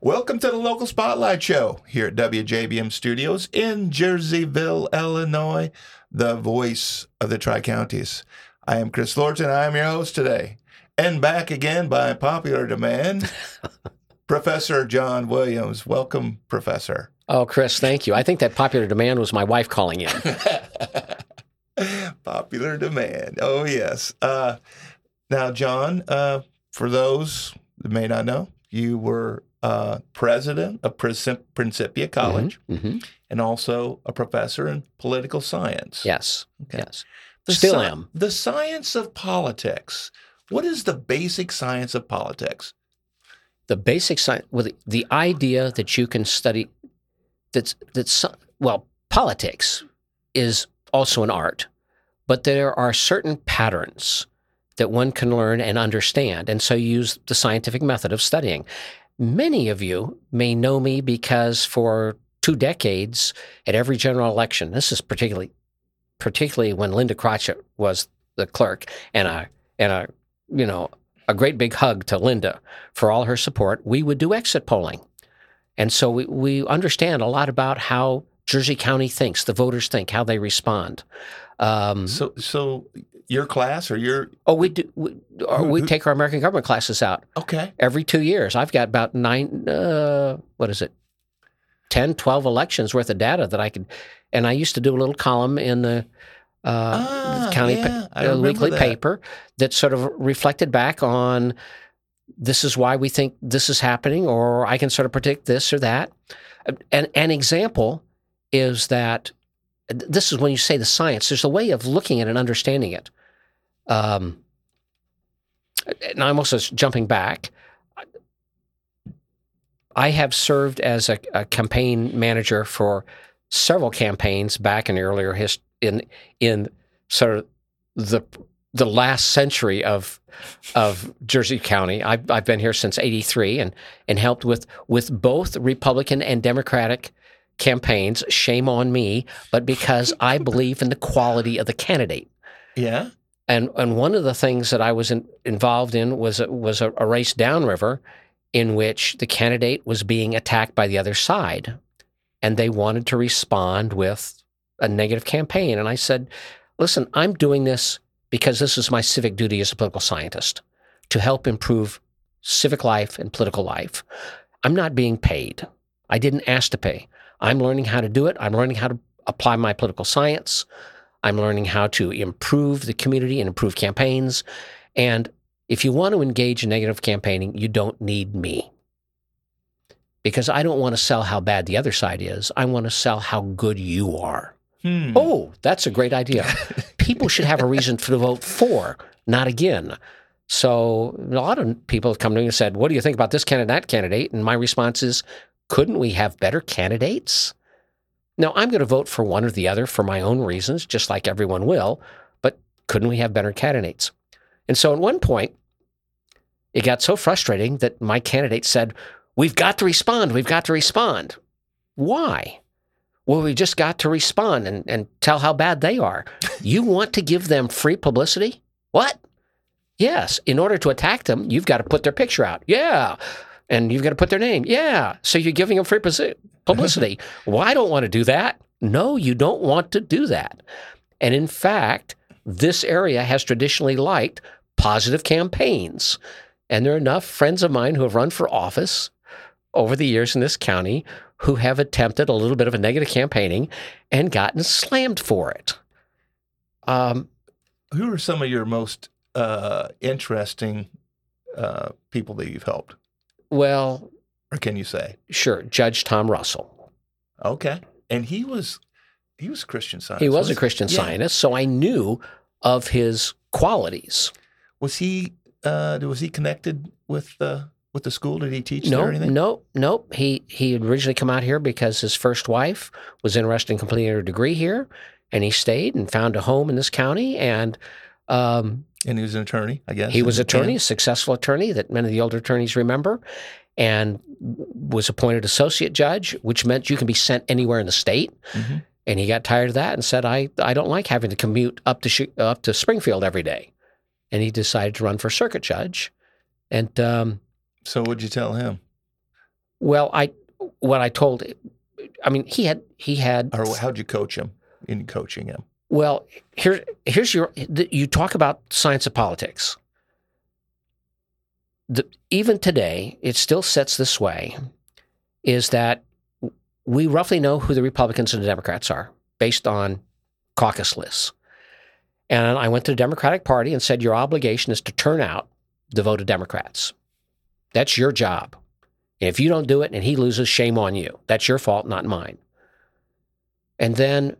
Welcome to the Local Spotlight Show here at WJBM Studios in Jerseyville, Illinois, the voice of the Tri-Counties. I am Chris Lorton, and I am your host today. And back again by popular demand, Professor John Williams. Welcome, Professor. Oh, Chris, thank you. I think that popular demand was my wife calling in. Popular demand. Oh, yes. Now, John, for those that may not know, you were president of Principia College and also a professor in political science. Yes, Okay. yes. Still am. The science of politics. What is the basic science of politics? The basic science, well, the idea that you can study, politics is also an art, but there are certain patterns that one can learn and understand, and so you use the scientific method of studying. Many of you may know me because for 2 decades at every general election, this is particularly when Linda Kratchett was the clerk, and a great big hug to Linda for all her support, we would do exit polling. And so we understand a lot about how Jersey County thinks, the voters think, how they respond. So your class or your... Oh, we do. We take our American government classes out. Okay. Every 2 years. I've got about 10, 12 elections worth of data that I could, and I used to do a little column in the county weekly paper that sort of reflected back on this is why we think this is happening, or I can sort of predict this or that. And an example is that this is when you say the science, there's a way of looking at and understanding it. And I'm also jumping back. I have served as a campaign manager for several campaigns back in the earlier in sort of the last century of Jersey County. I've been here since '83 and helped with both Republican and Democratic campaigns. Shame on me, but because I believe in the quality of the candidate. Yeah. And one of the things that I was involved in was a race downriver in which the candidate was being attacked by the other side, and they wanted to respond with a negative campaign. And I said, listen, I'm doing this because this is my civic duty as a political scientist, to help improve civic life and political life. I'm not being paid. I didn't ask to pay. I'm learning how to do it. I'm learning how to apply my political science. I'm learning how to improve the community and improve campaigns. And if you want to engage in negative campaigning, you don't need me. Because I don't want to sell how bad the other side is. I want to sell how good you are. Oh, that's a great idea. People should have a reason to vote for, not again. So a lot of people have come to me and said, what do you think about this candidate, that candidate? And my response is, couldn't we have better candidates? Now, I'm going to vote for one or the other for my own reasons, just like everyone will, but couldn't we have better candidates? And so at one point, it got so frustrating that my candidate said, we've got to respond. We've got to respond. Why? Well, we just got to respond and tell how bad they are. You want to give them free publicity? What? Yes. In order to attack them, you've got to put their picture out. Yeah. And you've got to put their name. Yeah. So you're giving them free publicity. Well, I don't want to do that. No, you don't want to do that. And in fact, this area has traditionally liked positive campaigns. And there are enough friends of mine who have run for office over the years in this county who have attempted a little bit of a negative campaigning and gotten slammed for it. Who are some of your most interesting people that you've helped? Well, or can you say? Sure, Judge Tom Russell. Okay, and he was a Christian Scientist. He was a Christian Scientist, so I knew of his qualities. Was he connected with the school? Did he teach there or anything? No. He had originally come out here because his first wife was interested in completing her degree here, and he stayed and found a home in this county. And he was an attorney, I guess. He was an attorney, a successful attorney that many of the older attorneys remember, and was appointed associate judge, which meant you can be sent anywhere in the state. Mm-hmm. And he got tired of that and said, I don't like having to commute up to Springfield every day. And he decided to run for circuit judge. And so what'd you tell him? Well, what I told, I mean, he had. Or how'd you coach him in coaching him? Well, here's you talk about science of politics. Even today, it still sets this way, is that we roughly know who the Republicans and the Democrats are based on caucus lists. And I went to the Democratic Party and said, your obligation is to turn out the vote of Democrats. That's your job. And if you don't do it and he loses, shame on you. That's your fault, not mine. And then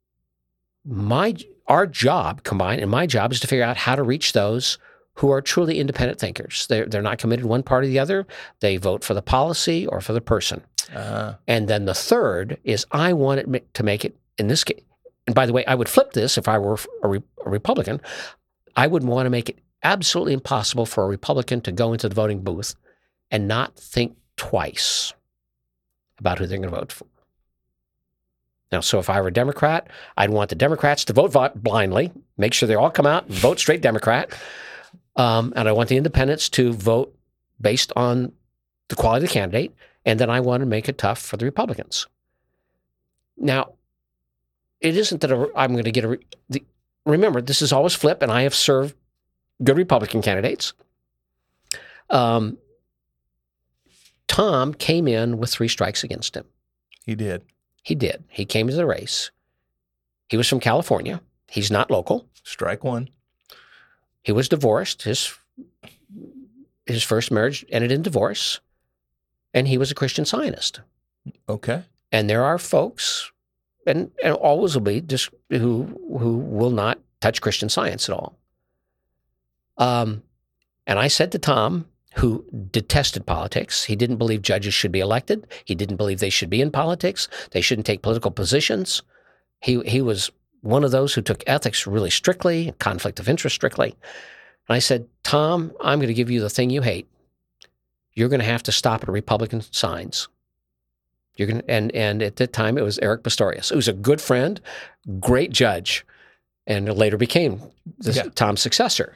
our job combined, and my job is to figure out how to reach those who are truly independent thinkers. They're not committed to one party or the other. They vote for the policy or for the person. And then the third is I wanted to make it, in this case, and by the way, I would flip this if I were a Republican. I would want to make it absolutely impossible for a Republican to go into the voting booth and not think twice about who they're going to vote for. Now, so if I were a Democrat, I'd want the Democrats to vote blindly, make sure they all come out and vote straight Democrat. And I want the independents to vote based on the quality of the candidate. And then I want to make it tough for the Republicans. Now, it isn't that I'm going to get remember, this is always flip, and I have served good Republican candidates. Tom came in with 3 strikes against him. He did. He did. He came into the race. He was from California. He's not local. Strike 1. He was divorced. His first marriage ended in divorce, and he was a Christian Zionist. Okay. And there are folks, and always will be, just who will not touch Christian Science at all. And I said to Tom, who detested politics, he didn't believe judges should be elected. He didn't believe they should be in politics. They shouldn't take political positions. He was one of those who took ethics really strictly, conflict of interest strictly. And I said, Tom, I'm going to give you the thing you hate. You're going to have to stop at Republican signs. You're going to, and at that time it was Eric Pistorius, who's a good friend, great judge, and later became Tom's successor.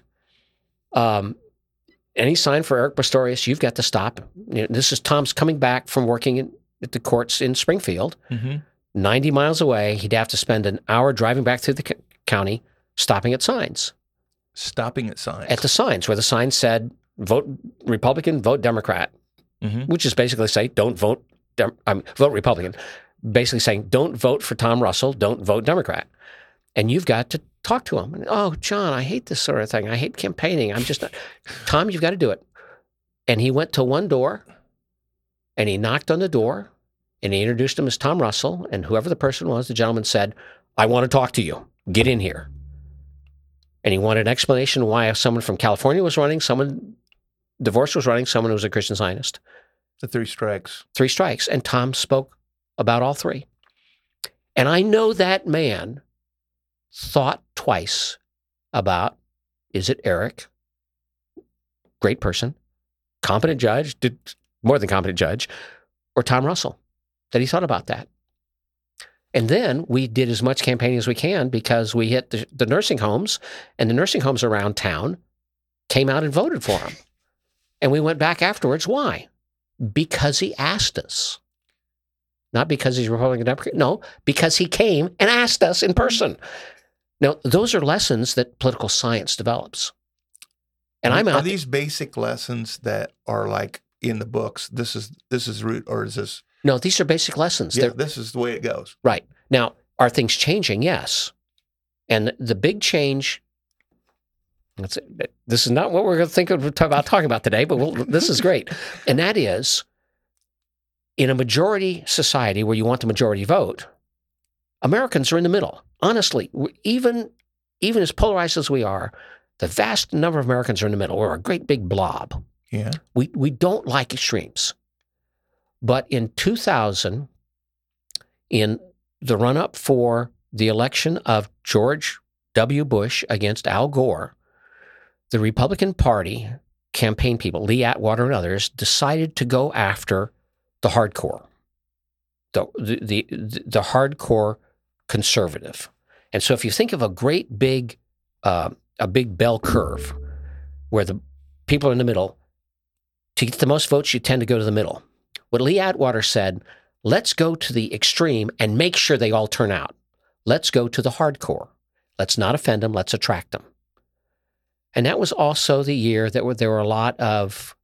Any sign for Eric Pistorius, you've got to stop. This is Tom's coming back from working at the courts in Springfield. 90 miles away. He'd have to spend an hour driving back through the county, stopping at signs. Stopping at signs. At the signs where the sign said, vote Republican, vote Democrat, which is basically say, don't vote, vote Republican. Basically saying, don't vote for Tom Russell, don't vote Democrat. And you've got to talk to him. Oh, John, I hate this sort of thing. I hate campaigning. I'm just not. Tom, you've got to do it. And he went to one door, and he knocked on the door, and he introduced him as Tom Russell. And whoever the person was, the gentleman said, I want to talk to you. Get in here. And he wanted an explanation why someone from California was running, someone divorced was running, someone who was a Christian Zionist. The 3 strikes. 3 strikes. And Tom spoke about all 3. And I know that man thought twice about, is it Eric, great person, competent judge, more than competent judge, or Tom Russell, that he thought about that. And then we did as much campaigning as we can because we hit the nursing homes, and the nursing homes around town came out and voted for him. And we went back afterwards. Why? Because he asked us. Not because he's Republican Democrat. No, because he came and asked us in person. Now, those are lessons that political science develops. And Are these basic lessons that are like in the books? This is root, or is this? No, these are basic lessons. Yeah, this is the way it goes. Right. Now, are things changing? Yes. And the big change, this is not what we're going to think about talking about today, but this is great. And that is, in a majority society where you want the majority vote, Americans are in the middle. Honestly, even as polarized as we are, the vast number of Americans are in the middle. We're a great big blob. Yeah. We don't like extremes. But in 2000, in the run-up for the election of George W. Bush against Al Gore, the Republican Party campaign people, Lee Atwater and others, decided to go after the hardcore, the hardcore conservative. And so if you think of a great big, a big bell curve where the people are in the middle, to get the most votes, you tend to go to the middle. what Lee Atwater said, let's go to the extreme and make sure they all turn out. Let's go to the hardcore. Let's not offend them. Let's attract them. And that was also the year that there were a lot of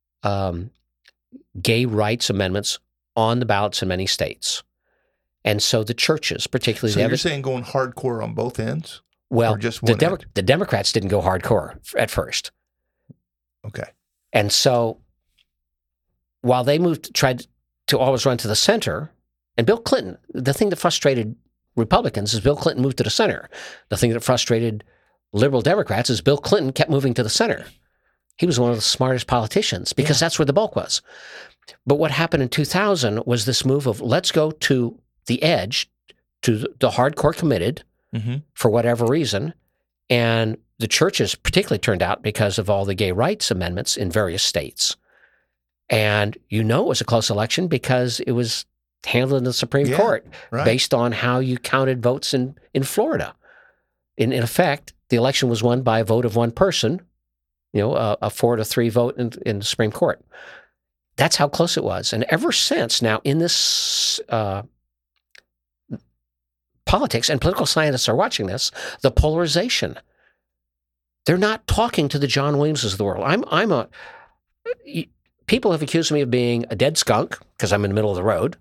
gay rights amendments on the ballots in many states. And so the churches, particularly... So you're saying going hardcore on both ends? Well, or just one end? The Democrats didn't go hardcore at first. Okay. And so while they tried to always run to the center, and Bill Clinton, the thing that frustrated Republicans is Bill Clinton moved to the center. The thing that frustrated liberal Democrats is Bill Clinton kept moving to the center. He was one of the smartest politicians because that's where the bulk was. But what happened in 2000 was this move of let's go to the edge, to the hardcore committed for whatever reason. And the churches particularly turned out because of all the gay rights amendments in various states. And it was a close election because it was handled in the Supreme Court based on how you counted votes in Florida. In effect, the election was won by a vote of one person, a 4-3 vote in the Supreme Court. That's how close it was. And ever since, now in this politics, and political scientists are watching this, the polarization. They're not talking to the John Williamses of the world. People have accused me of being a dead skunk because I'm in the middle of the road,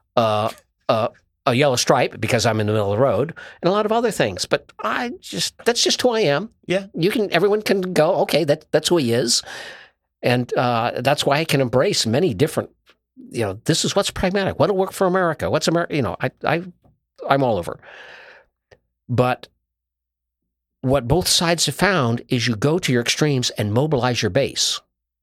a yellow stripe because I'm in the middle of the road, and a lot of other things. But that's just who I am. Yeah. Everyone can go, okay, that's who he is. And that's why I can embrace many different, this is what's pragmatic. What'll work for America? What's America? I'm all over. But what both sides have found is you go to your extremes and mobilize your base.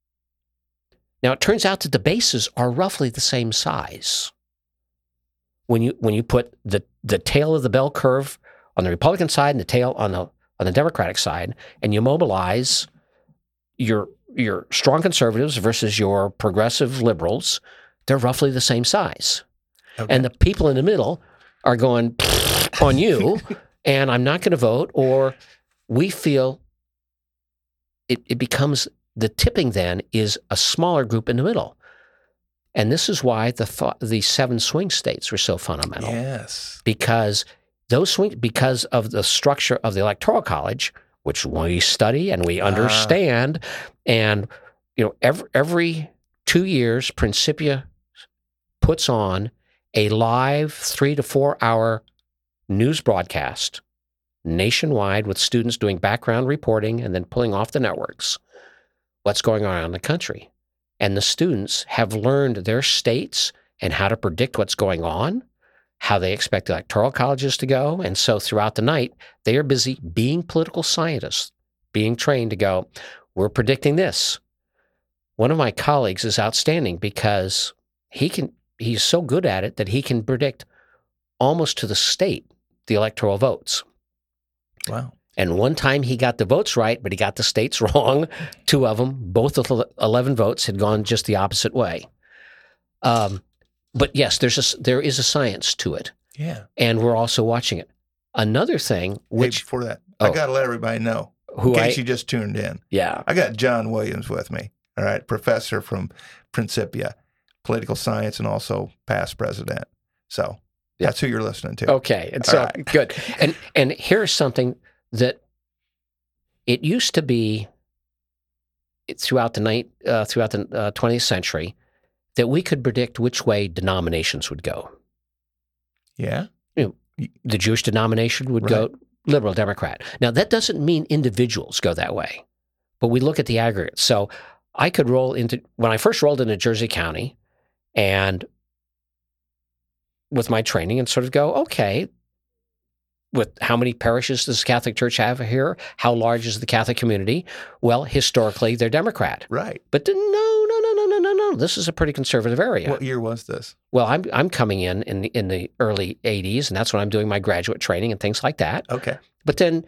Now, it turns out that the bases are roughly the same size. When you put the tail of the bell curve on the Republican side and the tail on the Democratic side, and you mobilize your strong conservatives versus your progressive liberals, they're roughly the same size. Okay. And the people in the middle are going on you, and I'm not going to vote, or we feel it becomes the tipping then is a smaller group in the middle. And this is why the 7 swing states were so fundamental. Yes. Because because of the structure of the Electoral College, which we study and we understand, and every 2 years, Principia puts on a live 3 to 4 hour news broadcast nationwide with students doing background reporting and then pulling off the networks what's going on in the country. And the students have learned their states and how to predict what's going on, how they expect electoral colleges to go. And so throughout the night, they are busy being political scientists, being trained to go, we're predicting this. One of my colleagues is outstanding because he's so good at it that he can predict almost to the state the electoral votes. Wow. And one time he got the votes right, but he got the states wrong. 2 of them, both of the 11 votes had gone just the opposite way. But yes, there is a science to it. Yeah. And we're also watching it. Another thing, which... Hey, before that, I got to let everybody know, in case you just tuned in. Yeah. I got John Williams with me, all right, professor from Principia, political science, and also past president. So that's who you're listening to. Okay. And so, good. And here's something that it used to be throughout the 20th century that we could predict which way denominations would go. Yeah. The Jewish denomination would go liberal, Democrat. Now, that doesn't mean individuals go that way, but we look at the aggregate. So I could when I first rolled into Jersey County and with my training and sort of go, okay, with how many parishes does the Catholic Church have here? How large is the Catholic community? Well, historically, they're Democrat. Right. But no. This is a pretty conservative area. What year was this? Well, I'm coming in the early 80s, and that's when I'm doing my graduate training and things like that. Okay. But then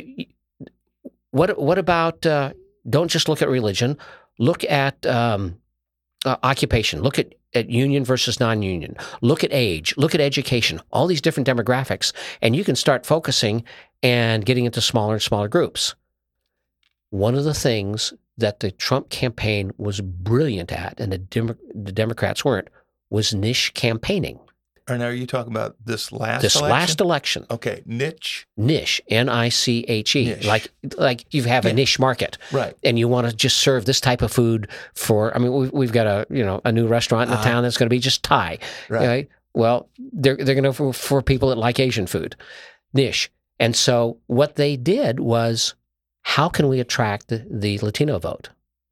what about, don't just look at religion, look at occupation, look at union versus non-union, look at age, look at education, all these different demographics, and you can start focusing and getting into smaller and smaller groups. One of the things that the Trump campaign was brilliant at, and the Democrats weren't, was niche campaigning. And are you talking about this last This election? last election. Okay, niche. Niche, N-I-C-H-E. Niche. Like you have a niche market. Right. And you want to just serve this type of food for, I mean, we've got a new restaurant in the town that's going to be just Thai. Right. Well, they're going to for people that like Asian food. Niche. And so what they did was, how can we attract the Latino vote?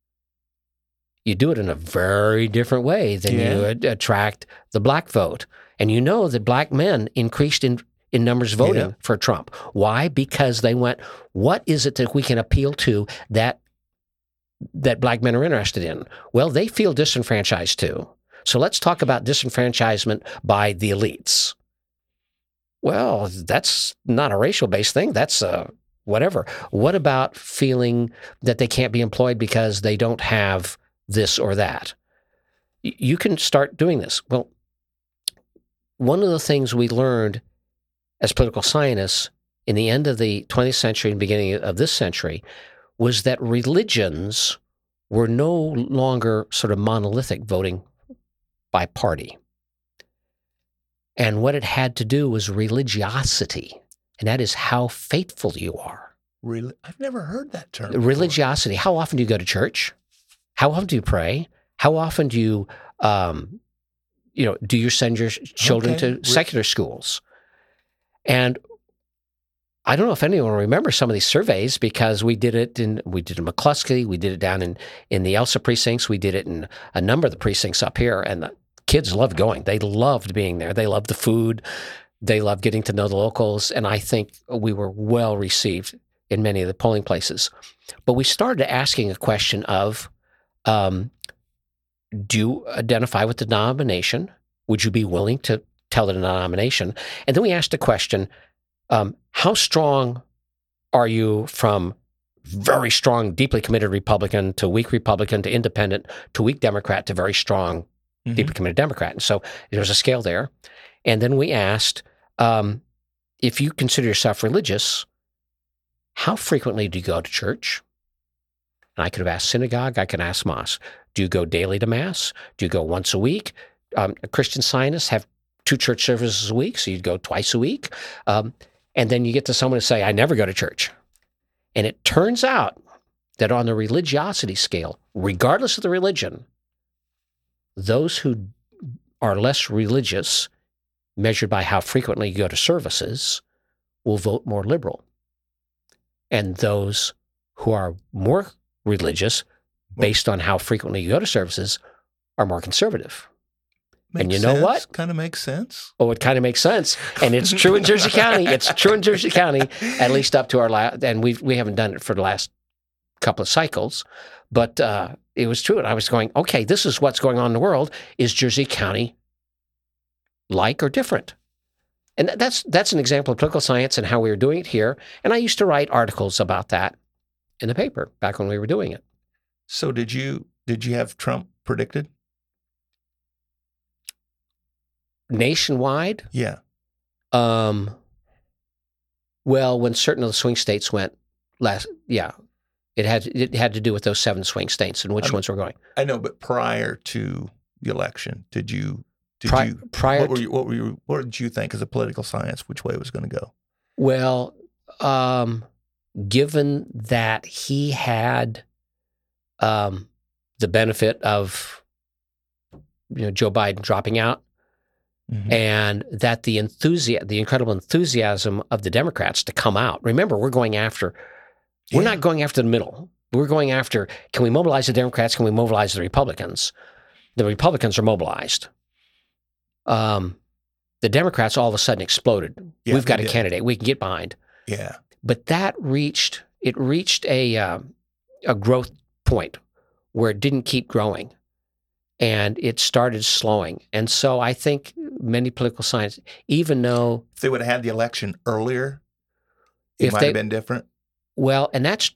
You do it in a very different way than you attract the black vote. And you know that black men increased in numbers voting for Trump. Why? Because they went, what is it that we can appeal to that black men are interested in? Well, they feel disenfranchised too. So let's talk about disenfranchisement by the elites. Well, that's not a racial-based thing. That's whatever. What about feeling that they can't be employed because they don't have this or that? You can start doing this. Well, one of the things we learned as political scientists in the end of the 20th century and beginning of this century was that religions were no longer sort of monolithic, voting by party. And what it had to do was religiosity, and that is how faithful you are. I've never heard that term before. Religiosity. How often do you go to church? How often do you pray? How often do you, do you send your children to secular schools? And I don't know if anyone remembers some of these surveys, because we did it in McCluskey, we did it down in the Elsa precincts, we did it in a number of the precincts up here, and the kids loved going. They loved being there. They loved the food. They loved getting to know the locals, and I think we were well received in many of the polling places. But we started asking a question of, do you identify with the denomination? Would you be willing to tell the denomination? And then we asked a question, how strong are you from very strong, deeply committed Republican to weak Republican to independent to weak Democrat to very strong, deeply committed Democrat? And so there was a scale there. And then we asked, if you consider yourself religious, how frequently do you go to church? And I could have asked synagogue, I could ask mosque. Do you go daily to mass? Do you go once a week? Christian Scientists have 2 church services a week, so you'd go twice a week. And then you get to someone to say, I never go to church. And it turns out that on the religiosity scale, regardless of the religion, those who are less religious, measured by how frequently you go to services, will vote more liberal. And those who are more religious, based on how frequently you go to services, are more conservative. And you know what? Kind of makes sense. Oh, it kind of makes sense. And it's true in Jersey County. It's true in Jersey County, at least up to our last, and we haven't done it for the last couple of cycles, but it was true. And I was going, okay, this is what's going on in the world. Is Jersey County like or different? And that's an example of political science and how we were doing it here. And I used to write articles about that in the paper back when we were doing it. So did you have Trump predicted? Nationwide? Yeah. Well, when certain of the swing states went last, it had to do with those 7 swing states and which ones were going. I know, but prior to the election, what did you think as a political science, which way it was going to go? Well, given that he had the benefit of Joe Biden dropping out, and that the incredible enthusiasm of the Democrats to come out. Remember, we're not going after the middle. We're going after, can we mobilize the Democrats? Can we mobilize the Republicans? The Republicans are mobilized. The Democrats all of a sudden exploded. Yeah, we've got a candidate we can get behind. Yeah. But that reached a growth point where it didn't keep growing. And it started slowing. And so I think many political science, even though... If they would have had the election earlier, it might have been different? Well, and that's...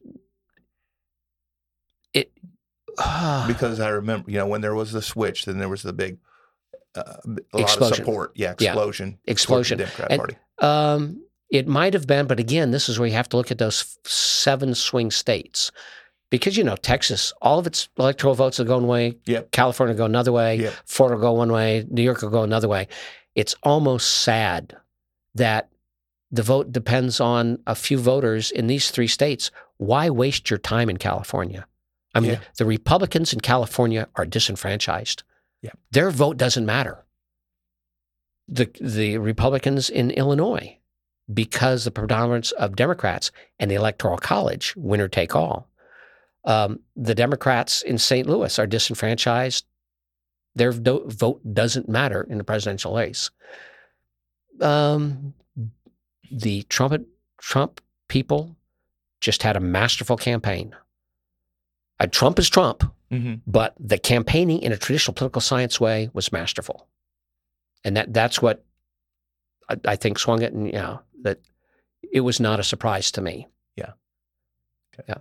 Because I remember, when there was the switch, then there was the big... a explosion. lot of support. Yeah, explosion. Yeah. Explosion. For the Democrat Party. It might have been, but again, this is where you have to look at those 7 swing states. Because, Texas, all of its electoral votes are going one way. Yep. California will go another way. Yep. Florida will go one way. New York will go another way. It's almost sad that the vote depends on a few voters in these 3 states. Why waste your time in California? I mean, the Republicans in California are disenfranchised. Yeah. Their vote doesn't matter. The Republicans in Illinois, because the predominance of Democrats and the Electoral College, winner take all. The Democrats in St. Louis are disenfranchised. Their vote doesn't matter in the presidential race. The Trump people just had a masterful campaign. Trump is Trump, but the campaigning in a traditional political science way was masterful. And that's what I think swung it, and that it was not a surprise to me. Yeah. Okay. Yeah.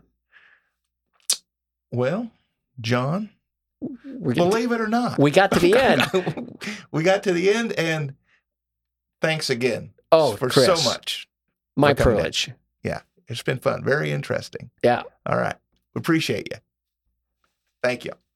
Well, John, believe it or not, we got to the end. We got to the end, and thanks again for Chris, so much. My privilege. Yeah, it's been fun. Very interesting. Yeah. All right. We appreciate you. Thank you.